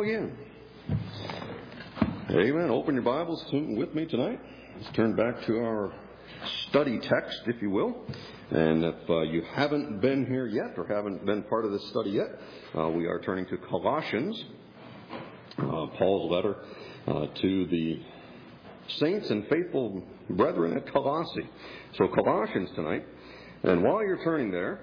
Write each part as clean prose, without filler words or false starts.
again. Amen. Open your Bibles with me tonight. Let's turn back to our study text, if you will. And if you haven't been here yet or haven't been part of this study yet, we are turning to Colossians, Paul's letter to the saints and faithful brethren at Colossae. So Colossians tonight. And while you're turning there,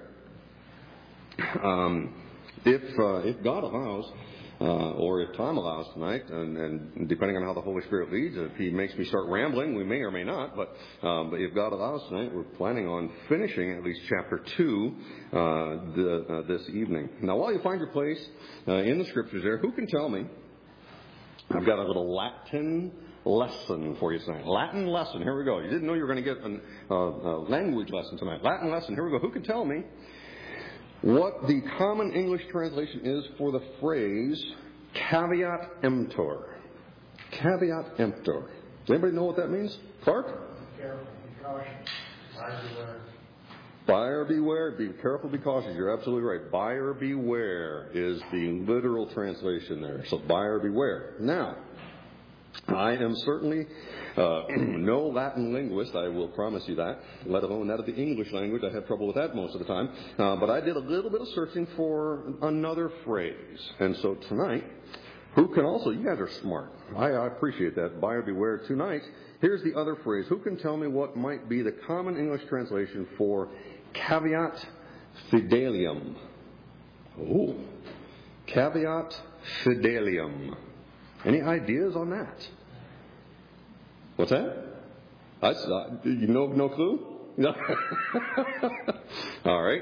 if God allows, or if time allows tonight, and depending on how the Holy Spirit leads, if He makes me start rambling, we may or may not, but if God allows tonight, we're planning on finishing at least chapter 2 this evening. Now, while you find your place in the Scriptures there, who can tell me, I've got a little Latin lesson for you tonight. Latin lesson, here we go. You didn't know you were going to get a language lesson tonight. Latin lesson, here we go. Who can tell me what the common English translation is for the phrase caveat emptor? Caveat emptor. Does anybody know what that means? Clark? Careful, be cautious. Buyer beware. Buyer beware. Be careful, be cautious. You're absolutely right. Buyer beware is the literal translation there. So buyer beware. Now, I am certainly no Latin linguist, I will promise you that, let alone that of the English language. I have trouble with that most of the time. But I did a little bit of searching for another phrase. And so tonight, who can also, you guys are smart. I appreciate that. Buyer beware. Tonight, here's the other phrase. Who can tell me what might be the common English translation for caveat fidelium? Oh, caveat fidelium. Any ideas on that? What's that? You know, no clue? No. All right.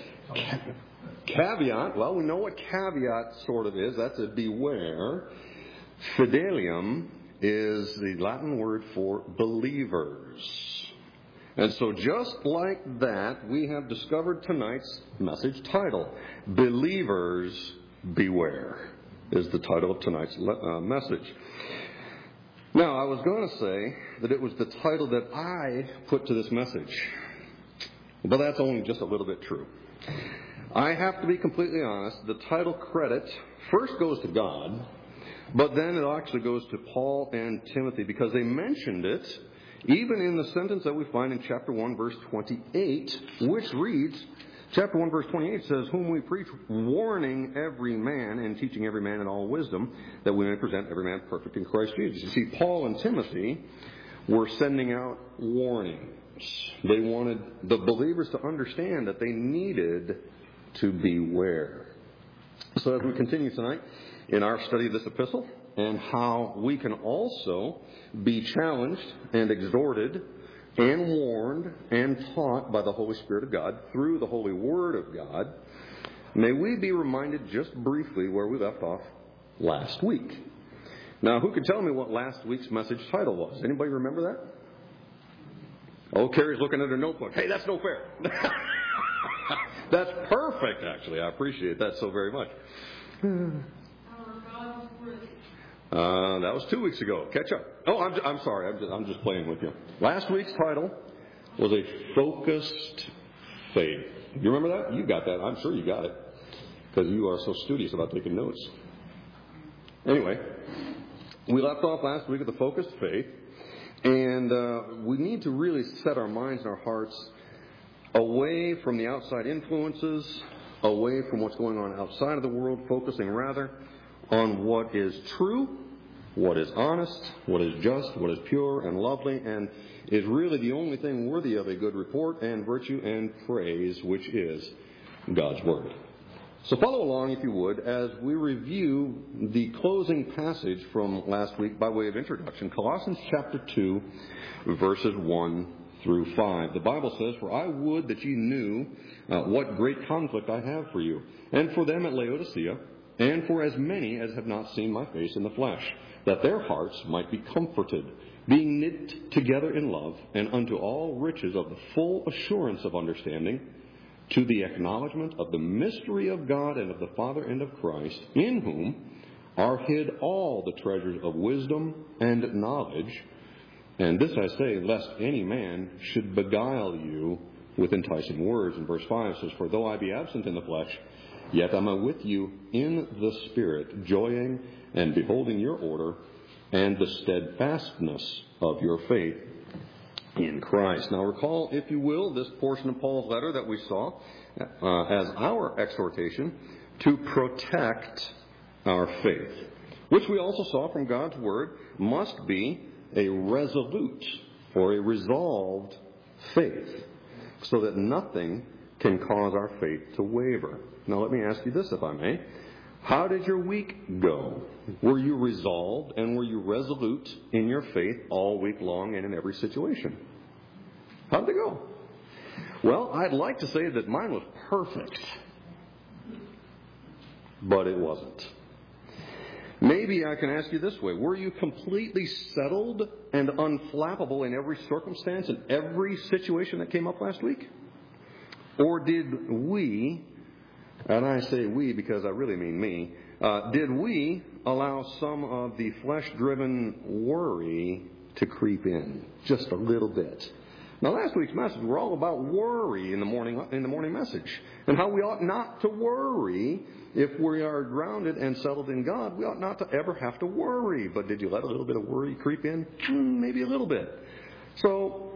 Caveat. Well, we know what caveat sort of is. That's a beware. Fidelium is the Latin word for believers. And so just like that, we have discovered tonight's message title. Believers beware is the title of tonight's message. Now, I was going to say that it was the title that I put to this message. But that's only just a little bit true. I have to be completely honest. The title credit first goes to God, but then it actually goes to Paul and Timothy because they mentioned it even in the sentence that we find in chapter 1, verse 28, which reads, chapter 1, verse 28 says, whom we preach, warning every man and teaching every man in all wisdom, that we may present every man perfect in Christ Jesus. You see, Paul and Timothy were sending out warnings. They wanted the believers to understand that they needed to beware. So as we continue tonight in our study of this epistle, and how we can also be challenged and exhorted and warned and taught by the Holy Spirit of God through the Holy Word of God, may we be reminded just briefly where we left off last week. Now, who could tell me what last week's message title was? Anybody remember that? Oh, Carrie's looking at her notebook. Hey, that's no fair. That's perfect, actually. I appreciate that so very much. That was 2 weeks ago. Catch up. Oh, I'm sorry. I'm just playing with you. Last week's title was a focused faith. You remember that? You got that. I'm sure you got it because you are so studious about taking notes. Anyway, we left off last week with the focused faith, and we need to really set our minds and our hearts away from the outside influences, away from what's going on outside of the world, focusing rather on what is true, what is honest, what is just, what is pure and lovely, and is really the only thing worthy of a good report and virtue and praise, which is God's Word. So follow along, if you would, as we review the closing passage from last week by way of introduction, Colossians chapter 2, verses 1 through 5. The Bible says, for I would that ye knew what great conflict I have for you, and for them at Laodicea, and for as many as have not seen my face in the flesh, that their hearts might be comforted, being knit together in love, and unto all riches of the full assurance of understanding, to the acknowledgement of the mystery of God and of the Father and of Christ, in whom are hid all the treasures of wisdom and knowledge. And this I say, lest any man should beguile you with enticing words. And verse 5 says, for though I be absent in the flesh, Yet am I with you in the Spirit, joying and beholding your order and the steadfastness of your faith in Christ. Now recall, if you will, this portion of Paul's letter that we saw as our exhortation to protect our faith, which we also saw from God's Word must be a resolute or a resolved faith, so that nothing can cause our faith to waver. Now let me ask you this, if I may. How did your week go? Were you resolved and were you resolute in your faith all week long and in every situation? How did it go? Well, I'd like to say that mine was perfect, but it wasn't. Maybe I can ask you this way. Were you completely settled and unflappable in every circumstance and every situation that came up last week? Or did we, and I say we because I really mean me, did we allow some of the flesh-driven worry to creep in just a little bit? Now, last week's message were all about worry in the morning message, and how we ought not to worry. If we are grounded and settled in God, we ought not to ever have to worry. But did you let a little bit of worry creep in? Maybe a little bit. So,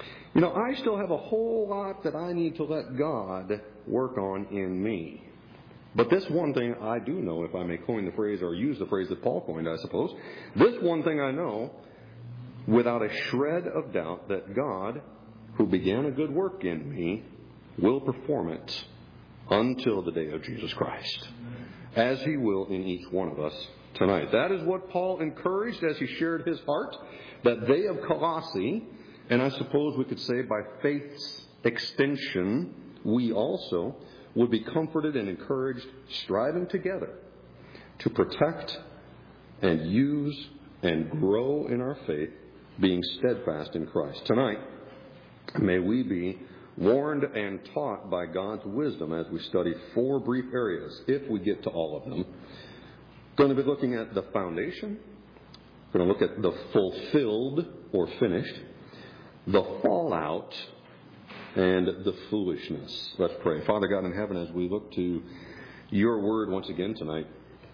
I still have a whole lot that I need to let God work on in me. But this one thing I do know, if I may coin the phrase or use the phrase that Paul coined, I suppose, this one thing I know without a shred of doubt, that God, who began a good work in me, will perform it until the day of Jesus Christ, as He will in each one of us tonight. That is what Paul encouraged as he shared his heart, that they of Colossae, and I suppose we could say by faith's extension, we also would be comforted and encouraged, striving together to protect and use and grow in our faith, being steadfast in Christ. Tonight, may we be warned and taught by God's wisdom as we study 4 brief areas, if we get to all of them. Going to be looking at the foundation. Going to look at the fulfilled or finished, the fallout, and the foolishness. Let's pray. Father God in heaven, as we look to your word once again tonight,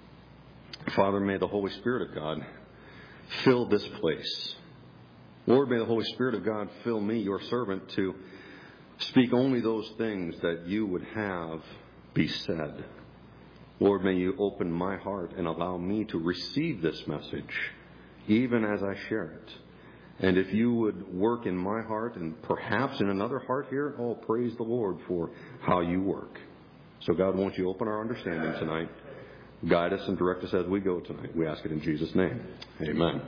Father, may the Holy Spirit of God fill this place. Lord, may the Holy Spirit of God fill me, your servant, to speak only those things that you would have be said. Lord, may you open my heart and allow me to receive this message, even as I share it. And if you would work in my heart and perhaps in another heart here, oh, praise the Lord for how you work. So God, won't you open our understanding tonight? Guide us and direct us as we go tonight. We ask it in Jesus' name. Amen.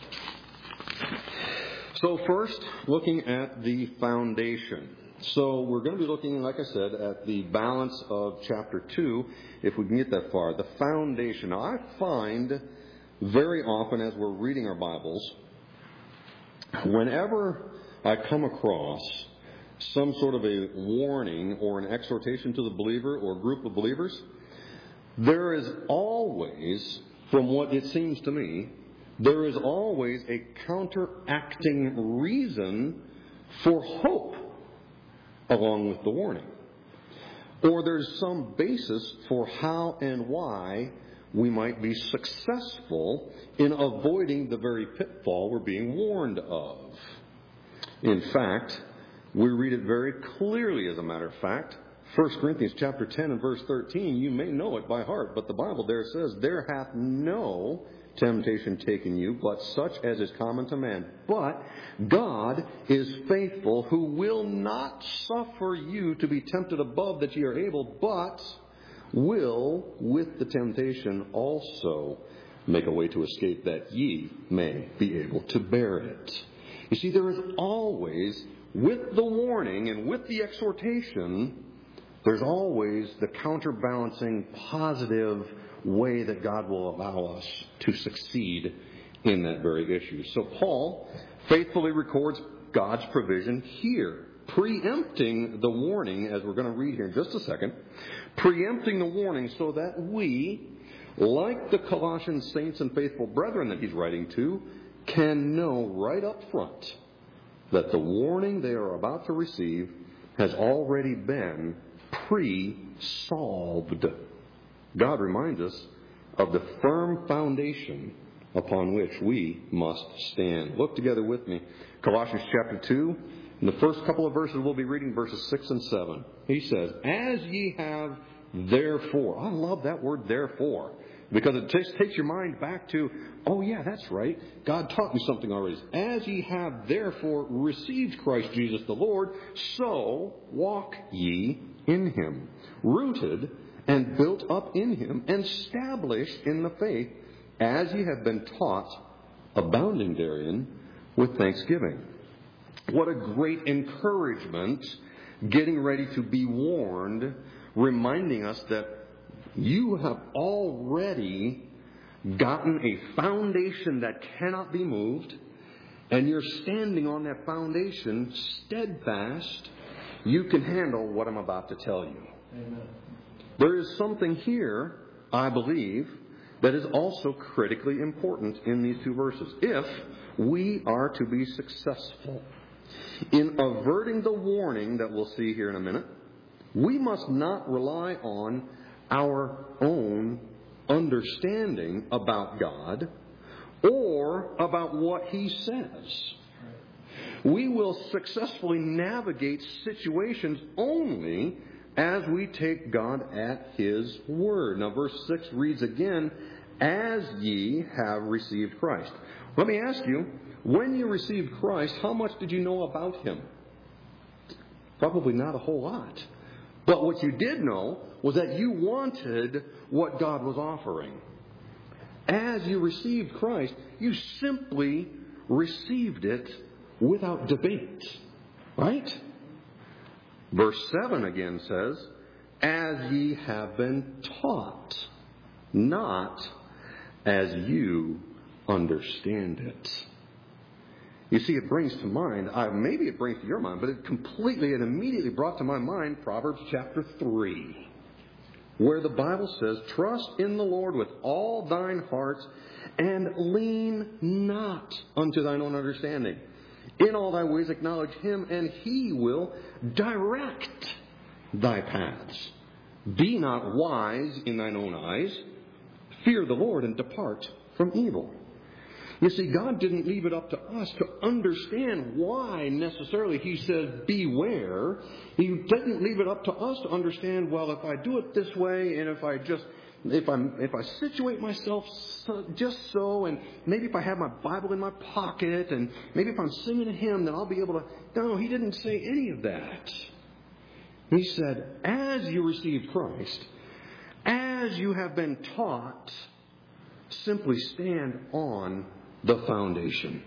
So first, looking at the foundation. So we're going to be looking, like I said, at the balance of chapter 2, if we can get that far. The foundation. Now, I find very often as we're reading our Bibles, whenever I come across some sort of a warning or an exhortation to the believer or group of believers, there is always, from what it seems to me, there is always a counteracting reason for hope along with the warning. Or there's some basis for how and why we might be successful in avoiding the very pitfall we're being warned of. In fact, we read it very clearly, as a matter of fact. 1 Corinthians chapter 10 and verse 13, you may know it by heart, but the Bible there says, "There hath no temptation taken you, but such as is common to man. But God is faithful, who will not suffer you to be tempted above that ye are able, but will with the temptation also make a way to escape, that ye may be able to bear it." You see, there is always, with the warning and with the exhortation, there's always the counterbalancing positive way that God will allow us to succeed in that very issue. So Paul faithfully records God's provision here, preempting the warning, as we're going to read here in just a second, preempting the warning so that we, like the Colossian saints and faithful brethren that he's writing to, can know right up front that the warning they are about to receive has already been pre-solved. God reminds us of the firm foundation upon which we must stand. Look together with me. Colossians chapter 2. In the first couple of verses, we'll be reading verses 6 and 7. He says, as ye have therefore. I love that word therefore. Because it takes your mind back to, oh yeah, that's right. God taught me something already. As ye have therefore received Christ Jesus the Lord, so walk ye in him, rooted and built up in him, and established in the faith, as ye have been taught, abounding therein with thanksgiving. What a great encouragement, getting ready to be warned, reminding us that you have already gotten a foundation that cannot be moved, and you're standing on that foundation steadfast. You can handle what I'm about to tell you. Amen. There is something here, I believe, that is also critically important in these two verses. If we are to be successful in averting the warning that we'll see here in a minute, we must not rely on our own understanding about God or about what He says. We will successfully navigate situations only as we take God at His word. Now, verse 6 reads again, as ye have received Christ. Let me ask you, when you received Christ, how much did you know about Him? Probably not a whole lot. But what you did know was that you wanted what God was offering. As you received Christ, you simply received it without debate. Right? Verse 7 again says, as ye have been taught, not as you understand it. You see, it brings to mind, maybe it brings to your mind, but it completely and immediately brought to my mind Proverbs chapter 3, where the Bible says, trust in the Lord with all thine heart, and lean not unto thine own understanding. In all thy ways acknowledge Him, and He will direct thy paths. Be not wise in thine own eyes. Fear the Lord and depart from evil. You see, God didn't leave it up to us to understand why necessarily He says, beware. He didn't leave it up to us to understand, well, if I do it this way, and if I situate myself just so, and maybe if I have my Bible in my pocket, and maybe if I'm singing a hymn, then I'll be able to... No, He didn't say any of that. He said, as you received Christ, as you have been taught, simply stand on the foundation.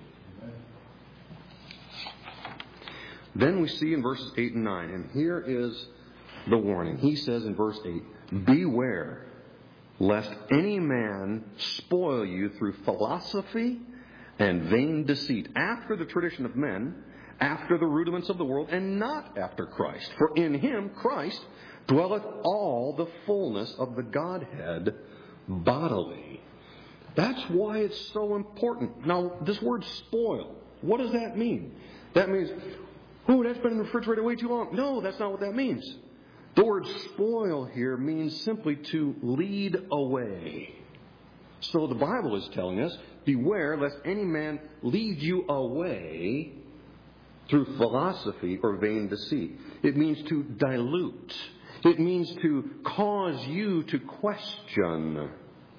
Then we see in verses 8 and 9, and here is the warning. He says in verse 8, beware lest any man spoil you through philosophy and vain deceit, after the tradition of men, after the rudiments of the world, and not after Christ. For in Him, Christ, dwelleth all the fullness of the Godhead bodily. That's why it's so important. Now, this word spoil, what does that mean? That means, oh, that's been in the refrigerator way too long. No, that's not what that means. The word spoil here means simply to lead away. So the Bible is telling us, beware lest any man lead you away through philosophy or vain deceit. It means to dilute. It means to cause you to question.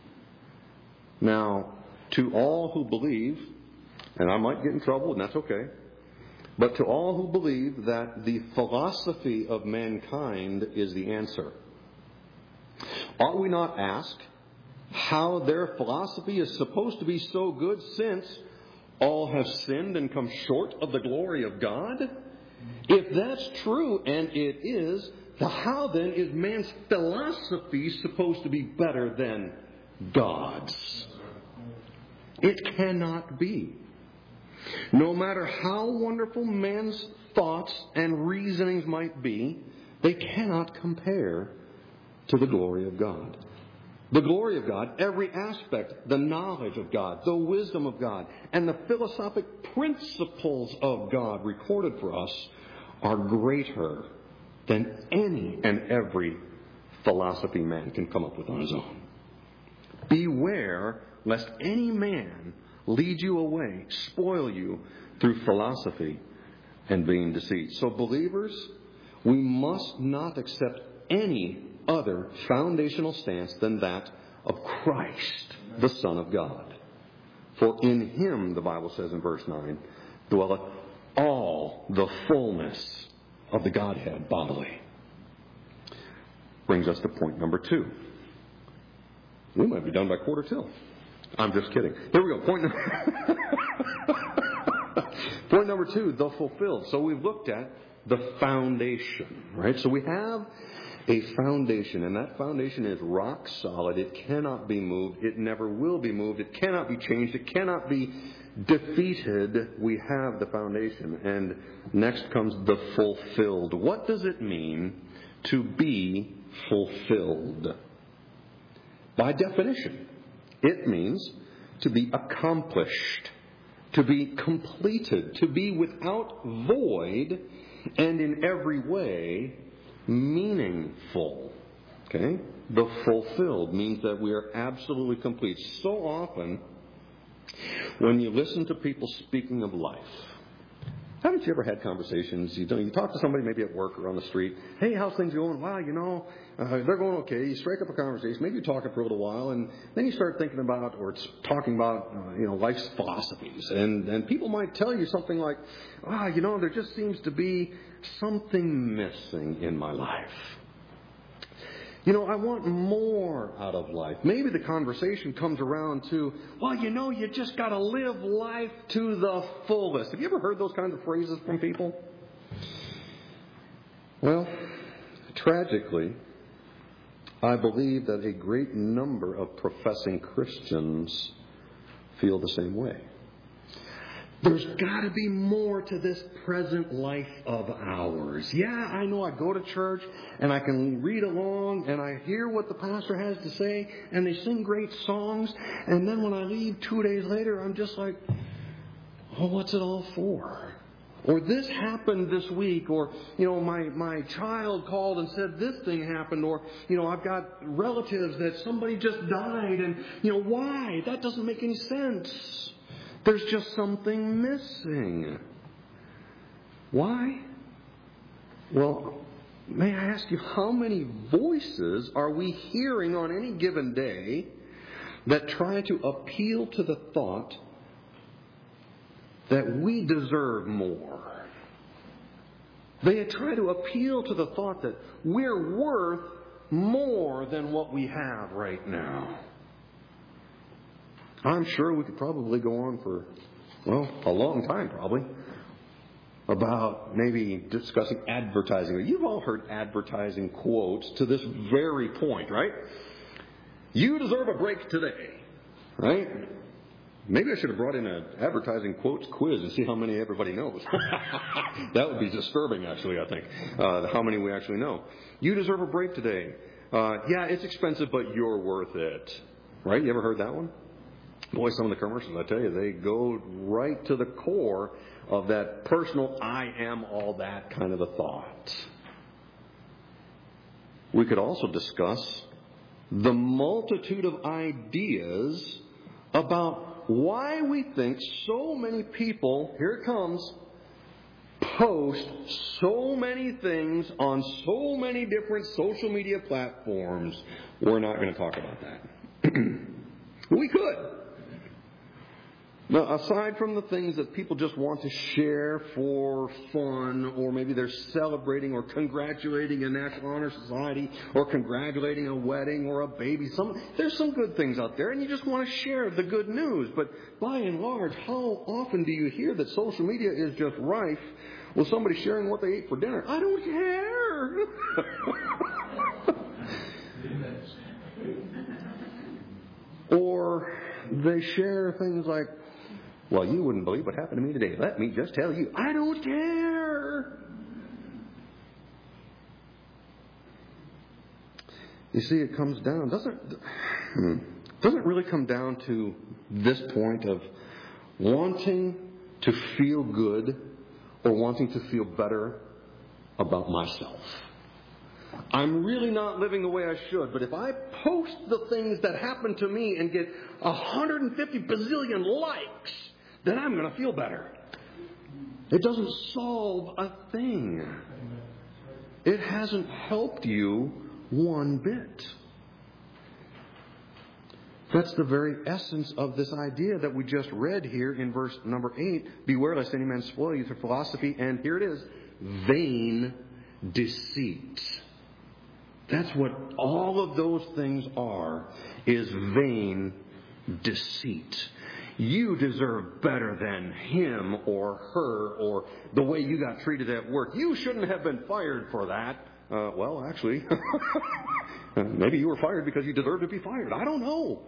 Now, to all who believe, and I might get in trouble, and that's okay, but to all who believe that the philosophy of mankind is the answer, ought we not ask how their philosophy is supposed to be so good, since all have sinned and come short of the glory of God? If that's true, and it is, how then is man's philosophy supposed to be better than God's? It cannot be. No matter how wonderful man's thoughts and reasonings might be, they cannot compare to the glory of God. The glory of God, every aspect, the knowledge of God, the wisdom of God, and the philosophic principles of God recorded for us are greater than any and every philosophy man can come up with on his own. Beware lest any man lead you away, spoil you through philosophy and vain deceit. So believers, we must not accept any other foundational stance than that of Christ, the Son of God. For in Him, the Bible says in verse 9, dwelleth all the fullness of the Godhead bodily. Brings us to point number 2. We might be done by 1:45. I'm just kidding. Here we go. Point number 2, the fulfilled. So we've looked at the foundation, right? So we have a foundation, and that foundation is rock solid. It cannot be moved. It never will be moved. It cannot be changed. It cannot be defeated. We have the foundation. And next comes the fulfilled. What does it mean to be fulfilled? By definition, it means to be accomplished, to be completed, to be without void, and in every way meaningful. Okay? The fulfilled means that we are absolutely complete. So often, when you listen to people speaking of life, haven't you ever had conversations? You talk to somebody maybe at work or on the street. Hey, how's things going? Wow, they're going okay. You strike up a conversation. Maybe you talk it for a little while, and then you start thinking about or talking about life's philosophies. And people might tell you something like, there just seems to be something missing in my life. I want more out of life. Maybe the conversation comes around to, you just got to live life to the fullest. Have you ever heard those kinds of phrases from people? Well, tragically, I believe that a great number of professing Christians feel the same way. There's got to be more to this present life of ours. Yeah, I know I go to church and I can read along and I hear what the pastor has to say and they sing great songs. And then when I leave 2 days later, I'm just like, what's it all for? Or this happened this week, or, my child called and said this thing happened, or, I've got relatives that somebody just died and, why? That doesn't make any sense. There's just something missing. Why? Well, may I ask you, how many voices are we hearing on any given day that try to appeal to the thought that we deserve more? They try to appeal to the thought that we're worth more than what we have right now. I'm sure we could probably go on for, a long time probably, about maybe discussing advertising. You've all heard advertising quotes to this very point, right? You deserve a break today, right? Maybe I should have brought in an advertising quotes quiz and see how many everybody knows. That would be disturbing, actually, I think, how many we actually know. You deserve a break today. Yeah, it's expensive, but you're worth it. Right? You ever heard that one? Boy, some of the commercials, I tell you, they go right to the core of that personal I am all that kind of a thought. We could also discuss the multitude of ideas about why we think so many people, here it comes, post so many things on so many different social media platforms. We're not going to talk about that. We could. Now, aside from the things that people just want to share for fun, or maybe they're celebrating or congratulating a National Honor Society, or congratulating a wedding or a baby, there's some good things out there, and you just want to share the good news. But by and large, how often do you hear that social media is just rife with somebody sharing what they ate for dinner? I don't care. Or they share things like, well, you wouldn't believe what happened to me today. Let me just tell you. I don't care. You see, it comes down, doesn't really come down to this point of wanting to feel good or wanting to feel better about myself. I'm really not living the way I should, but if I post the things that happen to me and get 150 bazillion likes, then I'm going to feel better. It doesn't solve a thing. It hasn't helped you one bit. That's the very essence of this idea that we just read here in verse number 8. Beware lest any man spoil you through philosophy, and here it is, vain deceit. That's what all of those things are, is vain deceit. You deserve better than him or her or the way you got treated at work. You shouldn't have been fired for that. Well, actually, maybe you were fired because you deserved to be fired. I don't know.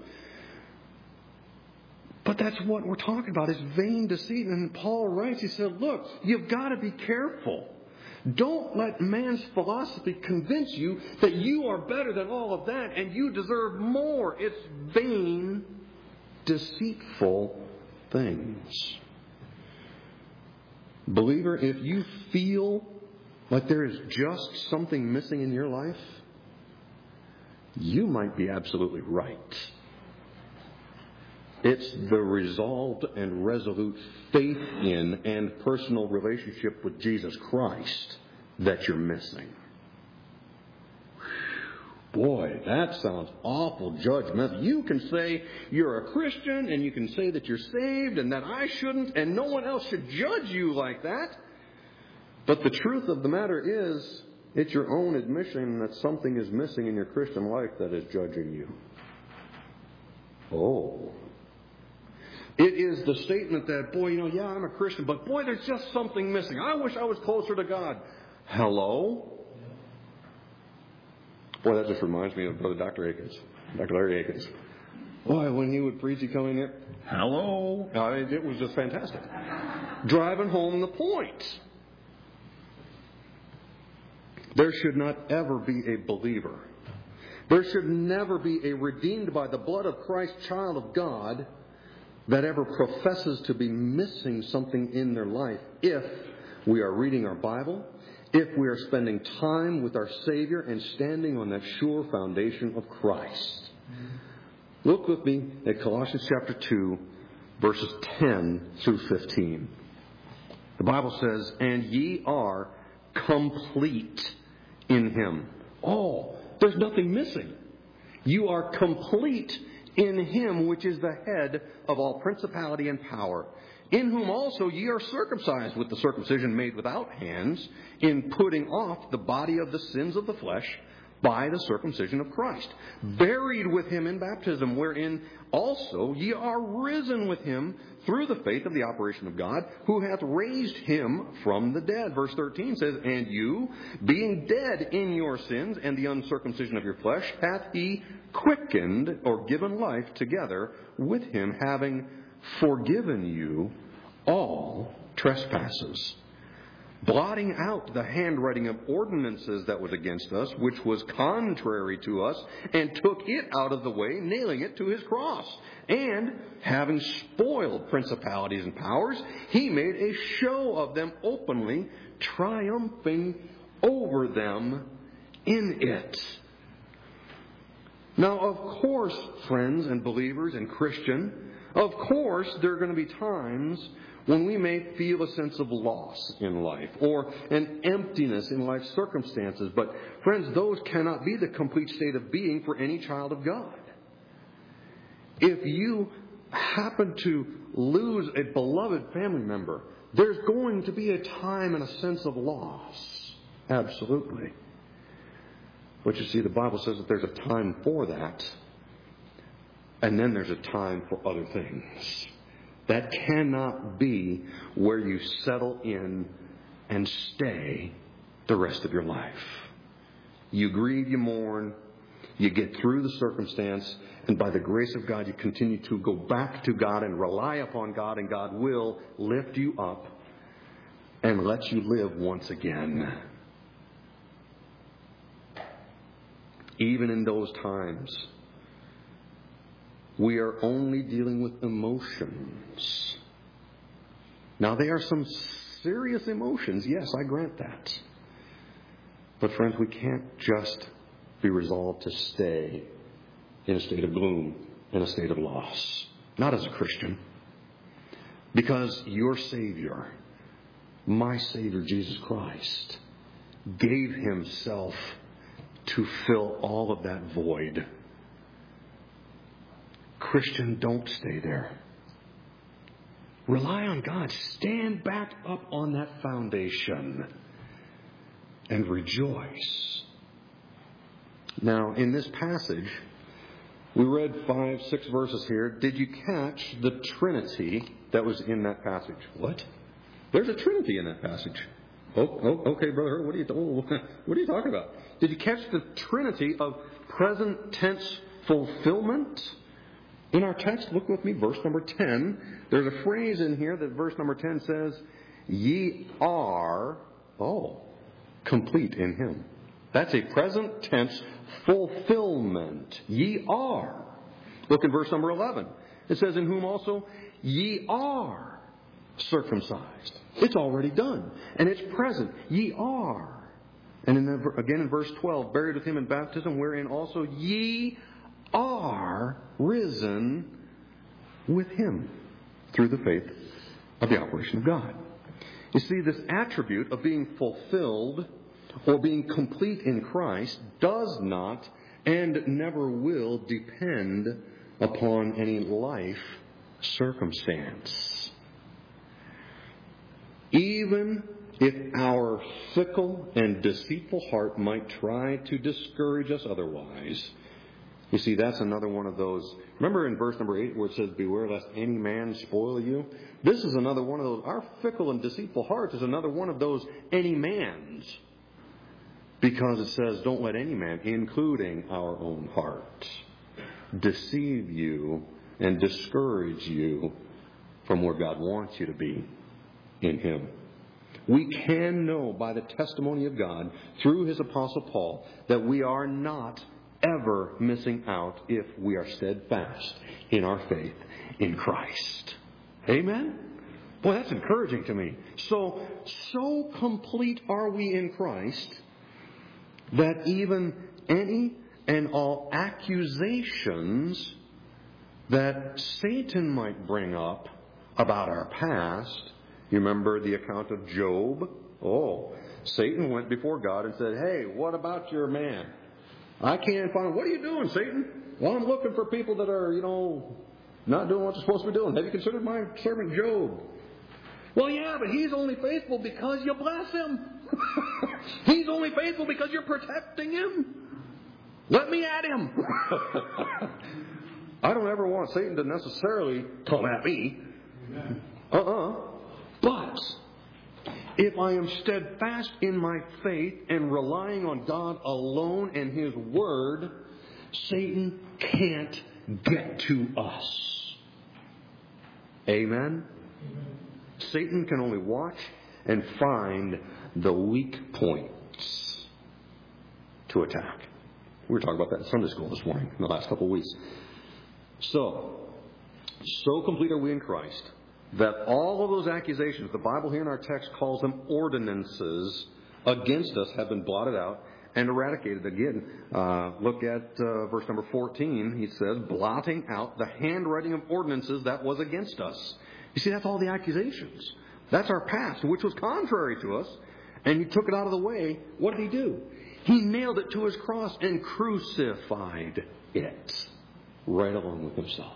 But that's what we're talking about, is vain deceit. And Paul writes, he said, look, you've got to be careful. Don't let man's philosophy convince you that you are better than all of that and you deserve more. It's vain, deceitful things. Believer, if you feel like there is just something missing in your life, you might be absolutely right. It's the resolved and resolute faith in and personal relationship with Jesus Christ that you're missing. Boy, that sounds awful judgmental. You can say you're a Christian and you can say that you're saved and that I shouldn't and no one else should judge you like that. But the truth of the matter is, it's your own admission that something is missing in your Christian life that is judging you. Oh. It is the statement that, boy, yeah, I'm a Christian, but boy, there's just something missing. I wish I was closer to God. Hello? Boy, that just reminds me of Brother Dr. Akins, Dr. Larry Akins. Boy, when he would preach, he'd come in here, hello? It was just fantastic. Driving home the point. There should not ever be a believer. There should never be a redeemed by the blood of Christ child of God that ever professes to be missing something in their life if we are reading our Bible, if we are spending time with our Savior and standing on that sure foundation of Christ. Look with me at Colossians chapter 2, verses 10 through 15. The Bible says, and ye are complete in Him. Oh, there's nothing missing. You are complete in Him, which is the head of all principality and power, in whom also ye are circumcised with the circumcision made without hands, in putting off the body of the sins of the flesh by the circumcision of Christ, buried with Him in baptism, wherein also ye are risen with Him through the faith of the operation of God, who hath raised Him from the dead. Verse 13 says, and you, being dead in your sins and the uncircumcision of your flesh, hath He quickened or given life together with Him, having forgiven you all trespasses, blotting out the handwriting of ordinances that was against us, which was contrary to us, and took it out of the way, nailing it to His cross. And having spoiled principalities and powers, He made a show of them openly, triumphing over them in it. Now, of course, friends and believers and Christian, of course, there are going to be times when we may feel a sense of loss in life or an emptiness in life's circumstances. But, friends, those cannot be the complete state of being for any child of God. If you happen to lose a beloved family member, there's going to be a time and a sense of loss. Absolutely. But you see, the Bible says that there's a time for that, and then there's a time for other things. That cannot be where you settle in and stay the rest of your life. You grieve, you mourn, you get through the circumstance, and by the grace of God, you continue to go back to God and rely upon God, and God will lift you up and let you live once again. Even in those times, we are only dealing with emotions. Now, they are some serious emotions. Yes, I grant that. But friends, we can't just be resolved to stay in a state of gloom, in a state of loss. Not as a Christian. Because your Savior, my Savior Jesus Christ, gave Himself to fill all of that void. Christian, don't stay there. Rely on God. Stand back up on that foundation and rejoice. Now, in this passage, we read 5-6 verses here. Did you catch the Trinity that was in that passage? What? There's a Trinity in that passage. Okay, brother. What are you talking about? Did you catch the Trinity of present tense fulfillment? In our text, look with me, verse number 10. There's a phrase in here that verse number 10 says, ye are, complete in Him. That's a present tense fulfillment. Ye are. Look in verse number 11. It says, in whom also ye are circumcised. It's already done. And it's present. Ye are. And again in verse 12, buried with Him in baptism, wherein also ye are risen with Him through the faith of the operation of God. You see, this attribute of being fulfilled or being complete in Christ does not and never will depend upon any life circumstance. Even if our fickle and deceitful heart might try to discourage us otherwise, you see, that's another one of those. Remember in verse number 8 where it says, beware lest any man spoil you? This is another one of those. Our fickle and deceitful hearts is another one of those any mans. Because it says, don't let any man, including our own heart, deceive you and discourage you from where God wants you to be in Him. We can know by the testimony of God through His Apostle Paul that we are not ever missing out if we are steadfast in our faith in Christ. Amen? Boy, that's encouraging to me. So complete are we in Christ that even any and all accusations that Satan might bring up about our past. You remember the account of Job? Satan went before God and said, hey, what about your man? I can't find him. What are you doing, Satan? Well, I'm looking for people that are, not doing what they're supposed to be doing. Have you considered my servant Job? Well, yeah, but he's only faithful because you bless him. He's only faithful because you're protecting him. Let me at him. I don't ever want Satan to necessarily come at me. But if I am steadfast in my faith and relying on God alone and His Word, Satan can't get to us. Amen? Satan can only watch and find the weak points to attack. We were talking about that in Sunday school this morning, in the last couple of weeks. So complete are we in Christ that all of those accusations, the Bible here in our text calls them ordinances against us, have been blotted out and eradicated. Again, look at verse number 14. He says, blotting out the handwriting of ordinances that was against us. You see, that's all the accusations. That's our past, which was contrary to us. And He took it out of the way. What did He do? He nailed it to His cross and crucified it right along with Himself.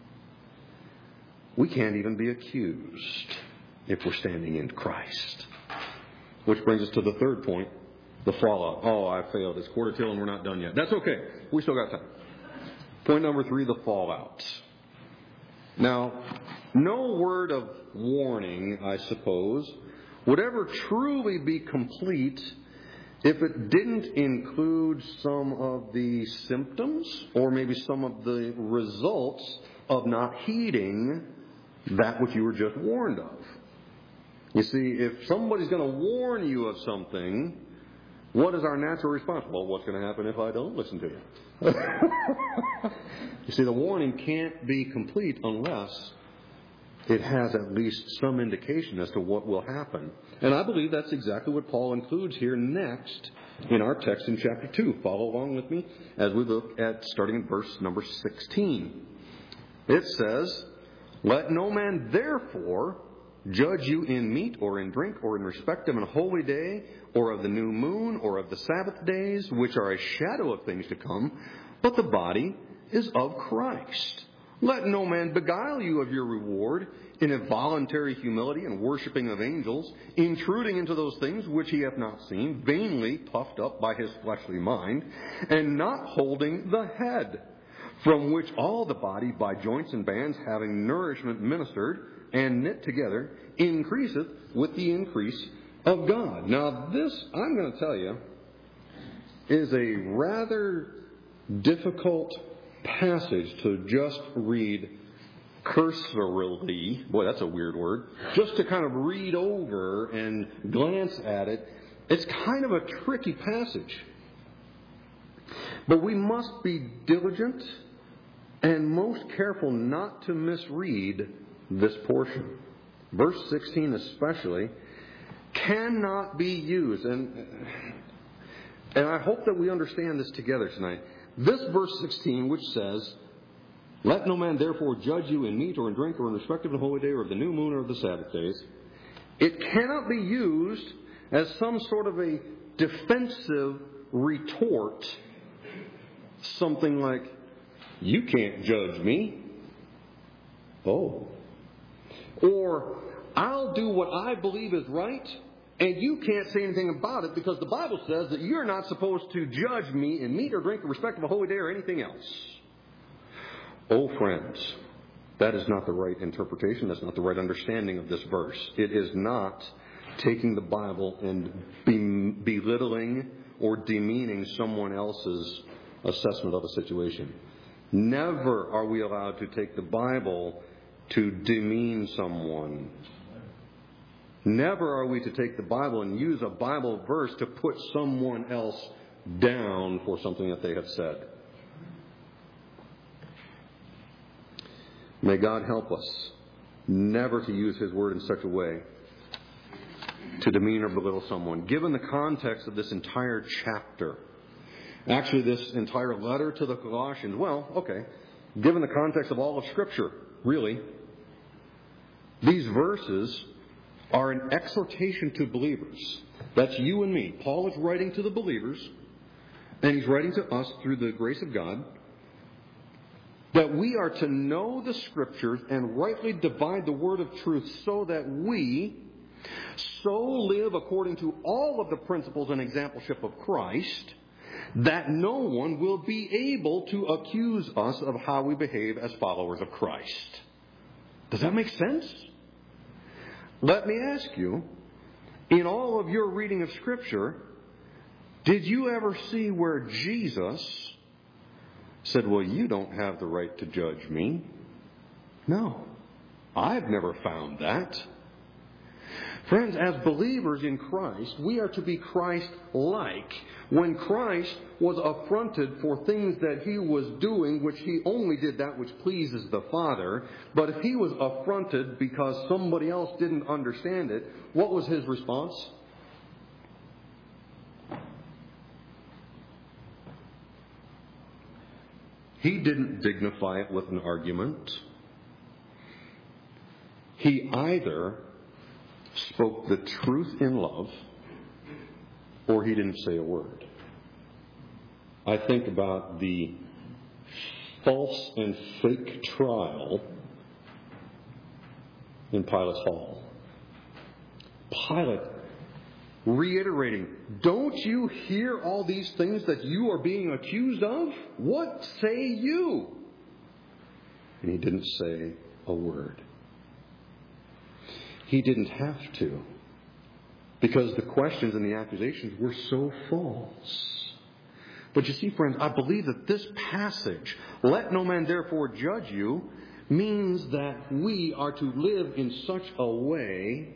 We can't even be accused if we're standing in Christ. Which brings us to the third point, the fallout. I failed. It's quarter till and we're not done yet. That's okay. We still got time. Point number 3, the fallout. Now, no word of warning, I suppose, would ever truly be complete if it didn't include some of the symptoms or maybe some of the results of not heeding that which you were just warned of. You see, if somebody's going to warn you of something, what is our natural response? Well, what's going to happen if I don't listen to you? You see, the warning can't be complete unless it has at least some indication as to what will happen. And I believe that's exactly what Paul includes here next in our text in chapter 2. Follow along with me as we look at starting in verse number 16. It says, "Let no man therefore judge you in meat or in drink or in respect of an holy day or of the new moon or of the Sabbath days, which are a shadow of things to come, but the body is of Christ. Let no man beguile you of your reward in a voluntary humility and worshipping of angels, intruding into those things which he hath not seen, vainly puffed up by his fleshly mind, and not holding the head, from which all the body by joints and bands, having nourishment ministered and knit together, increaseth with the increase of God." Now this, I'm going to tell you, is a rather difficult passage to just read cursorily. Boy, that's a weird word. Just to kind of read over and glance at it. It's kind of a tricky passage. But we must be diligent and most careful not to misread this portion. Verse 16 especially cannot be used. And I hope that we understand this together tonight. This verse 16, which says, "Let no man therefore judge you in meat or in drink or in respect of a holy day or of the new moon or of the Sabbath days," it cannot be used as some sort of a defensive retort. Something like, "You can't judge me." Oh. Or, "I'll do what I believe is right, and you can't say anything about it because the Bible says that you're not supposed to judge me in meat or drink in respect of a holy day or anything else." Oh, friends, that is not the right interpretation. That's not the right understanding of this verse. It is not taking the Bible and belittling or demeaning someone else's assessment of a situation. Never are we allowed to take the Bible to demean someone. Never are we to take the Bible and use a Bible verse to put someone else down for something that they have said. May God help us never to use His Word in such a way to demean or belittle someone. Given the context of this entire chapter, actually this entire letter to the Colossians, given the context of all of Scripture, really, these verses are an exhortation to believers. That's you and me. Paul is writing to the believers, and he's writing to us through the grace of God, that we are to know the Scriptures and rightly divide the word of truth so that we so live according to all of the principles and exampleship of Christ that no one will be able to accuse us of how we behave as followers of Christ. Does that make sense? Let me ask you, in all of your reading of Scripture, did you ever see where Jesus said, "Well, you don't have the right to judge me"? No, I've never found that. Friends, as believers in Christ, we are to be Christ-like. When Christ was affronted for things that He was doing, which He only did that which pleases the Father, but if He was affronted because somebody else didn't understand it, what was His response? He didn't dignify it with an argument. He either spoke the truth in love, or He didn't say a word. I think about the false and fake trial in Pilate's hall. Pilate reiterating, "Don't you hear all these things that you are being accused of? What say you?" And He didn't say a word. He didn't have to, because the questions and the accusations were so false. But you see, friends, I believe that this passage, "Let no man therefore judge you," means that we are to live in such a way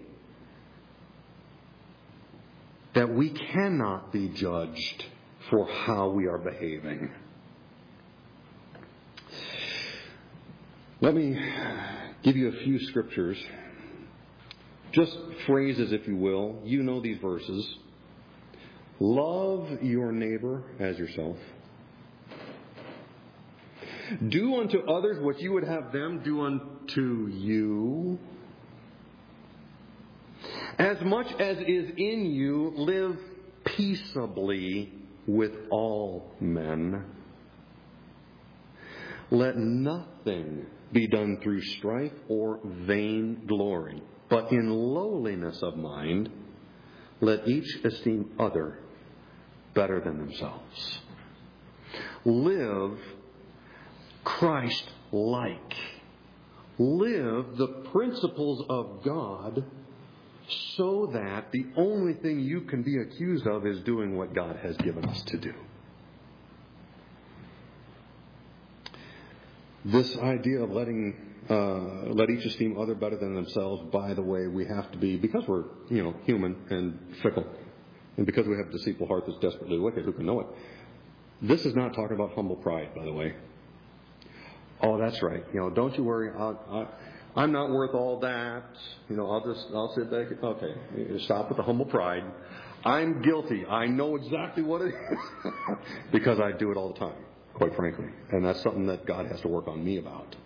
that we cannot be judged for how we are behaving. Let me give you a few scriptures. Just phrases, if you will. You know these verses. Love your neighbor as yourself. Do unto others what you would have them do unto you. As much as is in you, live peaceably with all men. Let nothing be done through strife or vain glory, but in lowliness of mind, let each esteem other better than themselves. Live Christ-like. Live the principles of God so that the only thing you can be accused of is doing what God has given us to do. This idea of let each esteem other better than themselves, by the way, we have to be, because we're, human and fickle, and because we have a deceitful heart that's desperately wicked, who can know it? This is not talking about humble pride, by the way. Oh, that's right. Don't you worry. I'm not worth all that. I'll sit back. Okay, stop with the humble pride. I'm guilty. I know exactly what it is because I do it all the time, quite frankly. And that's something that God has to work on me about.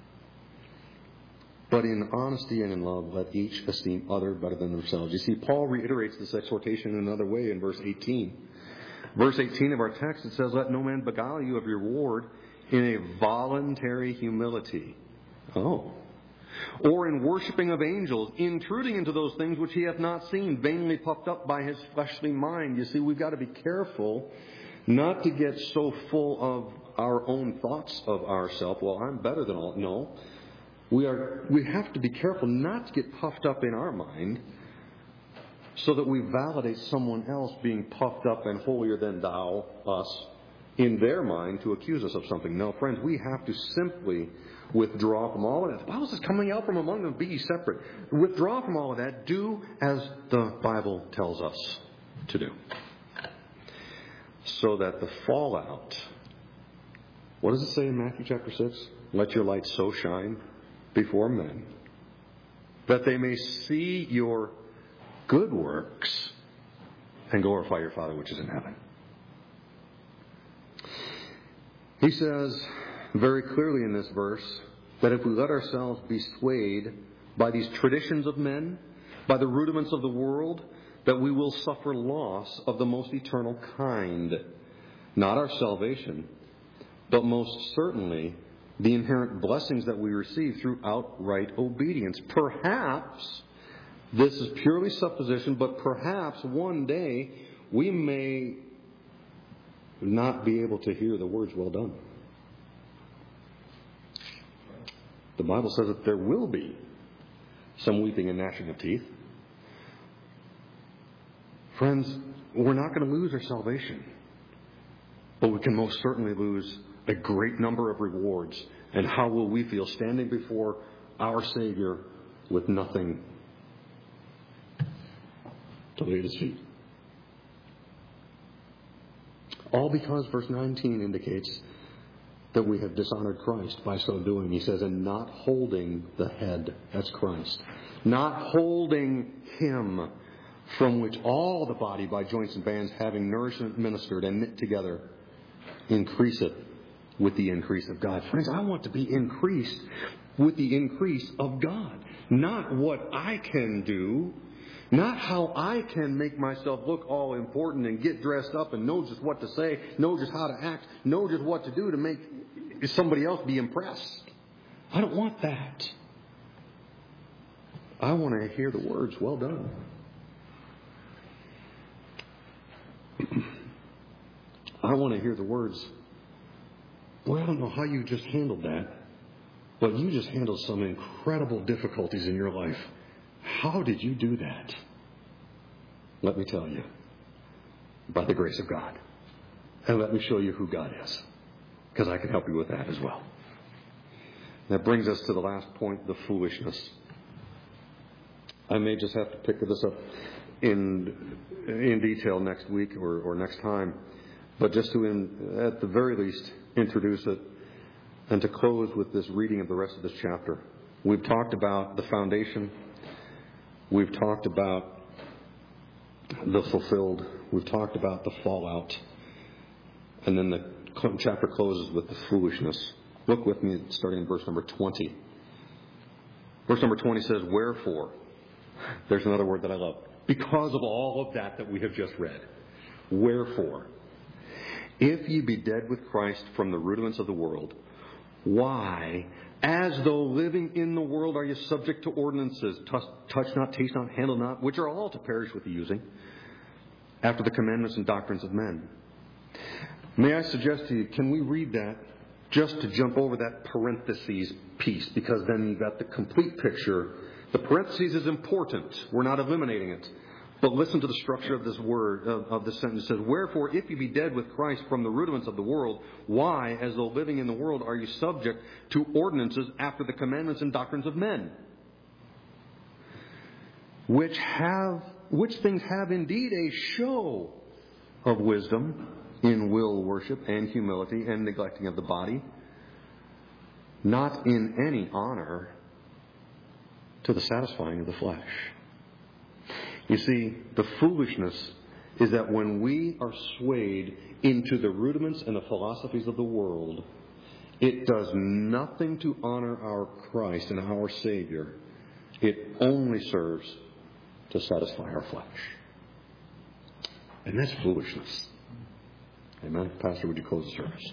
But in honesty and in love, let each esteem other better than themselves. You see, Paul reiterates this exhortation in another way in verse 18. Verse 18 of our text, it says, let no man beguile you of your reward in a voluntary humility. Oh. Or in worshiping of angels, intruding into those things which he hath not seen, vainly puffed up by his fleshly mind. You see, we've got to be careful not to get so full of our own thoughts of ourselves. Well, I'm better than all. No. We have to be careful not to get puffed up in our mind so that we validate someone else being puffed up and holier than thou, us, in their mind to accuse us of something. No, friends, we have to simply withdraw from all of that. The Bible says, coming out from among them, be ye separate. Withdraw from all of that. Do as the Bible tells us to do. So that the fallout, what does it say in Matthew chapter 6? Let your light so shine before men that they may see your good works and glorify your Father which is in heaven. He says very clearly in this verse that if we let ourselves be swayed by these traditions of men, by the rudiments of the world, that we will suffer loss of the most eternal kind. Not our salvation, but most certainly the inherent blessings that we receive through outright obedience. Perhaps, this is purely supposition, but perhaps one day we may not be able to hear the words, well done. The Bible says that there will be some weeping and gnashing of teeth. Friends, we're not going to lose our salvation, but we can most certainly lose a great number of rewards. And how will we feel standing before our Savior with nothing to lay at His feet? All because verse 19 indicates that we have dishonored Christ by so doing. He says, and not holding the head, that's Christ. Not holding Him, from which all the body by joints and bands, having nourishment ministered and knit together, increaseth with the increase of God. Friends, I want to be increased with the increase of God. Not what I can do, not how I can make myself look all important and get dressed up and know just what to say, know just how to act, know just what to do to make somebody else be impressed. I don't want that. I want to hear the words, well done. I want to hear the words, boy, I don't know how you just handled that, but you just handled some incredible difficulties in your life. How did you do that? Let me tell you, by the grace of God. And let me show you who God is, because I can help you with that as well. That brings us to the last point, the foolishness. I may just have to pick this up in detail next week or next time, but just to, at the very least, introduce it and to close with this reading of the rest of this chapter. We've talked about the foundation. We've talked about the fulfilled. We've talked about the fallout. And then the chapter closes with the foolishness. Look with me, starting in verse number 20. Verse number 20 says, wherefore. There's another word that I love. Because of all of that we have just read. Wherefore. If ye be dead with Christ from the rudiments of the world, why, as though living in the world, are you subject to ordinances, touch not, taste not, handle not, which are all to perish with the using, after the commandments and doctrines of men? May I suggest to you, can we read that just to jump over that parentheses piece, because then you've got the complete picture. The parentheses is important. We're not eliminating it. But listen to the structure of this word, of this sentence. It says, wherefore, if you be dead with Christ from the rudiments of the world, why, as though living in the world, are you subject to ordinances after the commandments and doctrines of men? Which things have indeed a show of wisdom in will worship and humility and neglecting of the body, not in any honor to the satisfying of the flesh. You see, the foolishness is that when we are swayed into the rudiments and the philosophies of the world, it does nothing to honor our Christ and our Savior. It only serves to satisfy our flesh. And that's foolishness. Amen. Pastor, would you close the service?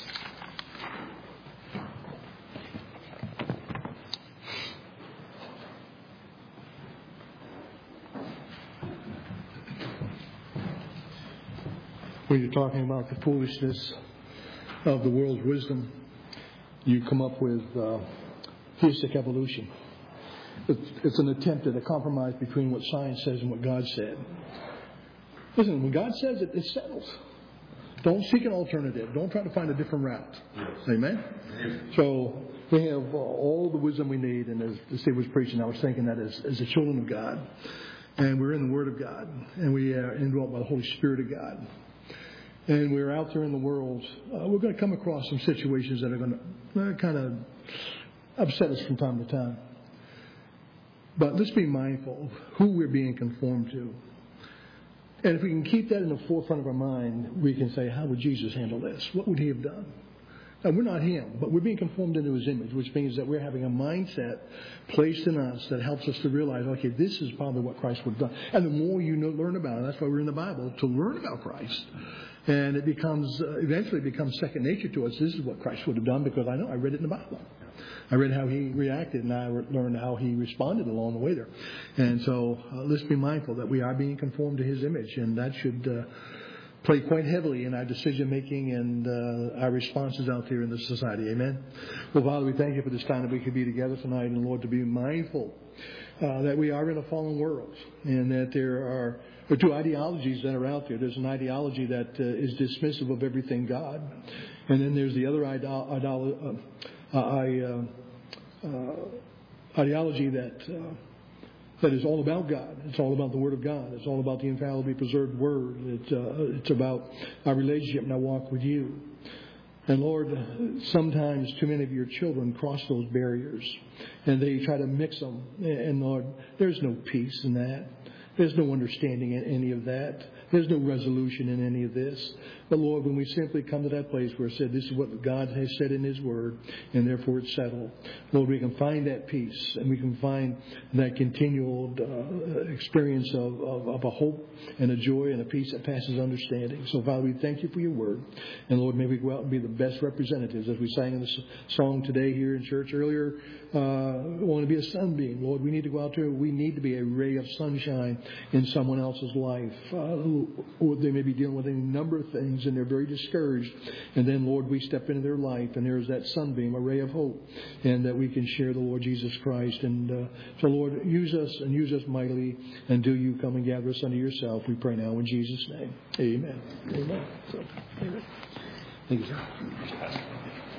When you're talking about the foolishness of the world's wisdom, you come up with theistic evolution. It's an attempt at a compromise between what science says and what God said. Listen, when God says it, it settles. Don't seek an alternative. Don't try to find a different route. Yes. Amen? Yes. So we have all the wisdom we need, and as Steve was preaching, I was thinking that as the children of God, and we're in the Word of God, and we are indwelt by the Holy Spirit of God. And we're out there in the world, we're going to come across some situations that are going to kind of upset us from time to time. But let's be mindful of who we're being conformed to. And if we can keep that in the forefront of our mind, we can say, how would Jesus handle this? What would He have done? Now, we're not Him, but we're being conformed into His image, which means that we're having a mindset placed in us that helps us to realize, okay, this is probably what Christ would have done. And the more you learn about it, that's why we're in the Bible, to learn about Christ. And it becomes, eventually becomes second nature to us. This is what Christ would have done because I read it in the Bible. I read how He reacted and I learned how He responded along the way there. And so let's be mindful that we are being conformed to His image, and that should play quite heavily in our decision making and our responses out there in the society. Amen. Well, Father, we thank You for this time that we could be together tonight, and Lord, to be mindful that we are in a fallen world, and that there are two ideologies that are out there. There's an ideology that is dismissive of everything God, and then there's the other ideology that is all about God. It's all about the Word of God. It's all about the infallibly preserved Word. It's about our relationship and our walk with You. And Lord, sometimes too many of Your children cross those barriers and they try to mix them. And Lord, there's no peace in that. There's no understanding in any of that. There's no resolution in any of this. But Lord, when we simply come to that place where it said this is what God has said in His Word, and therefore it's settled, Lord, we can find that peace, and we can find that continual experience of a hope and a joy and a peace that passes understanding. So Father, we thank You for Your Word. And Lord, may we go out and be the best representatives, as we sang in the song today here in church earlier. We want to be a sunbeam. Lord, we need to go out there. We need to be a ray of sunshine in someone else's life. Or they may be dealing with any number of things and they're very discouraged. And then, Lord, we step into their life and there's that sunbeam, a ray of hope, and that we can share the Lord Jesus Christ. And so, Lord, use us and use us mightily until You come and gather us unto Yourself. We pray now in Jesus' name. Amen. Amen. So, amen. Thank you, sir.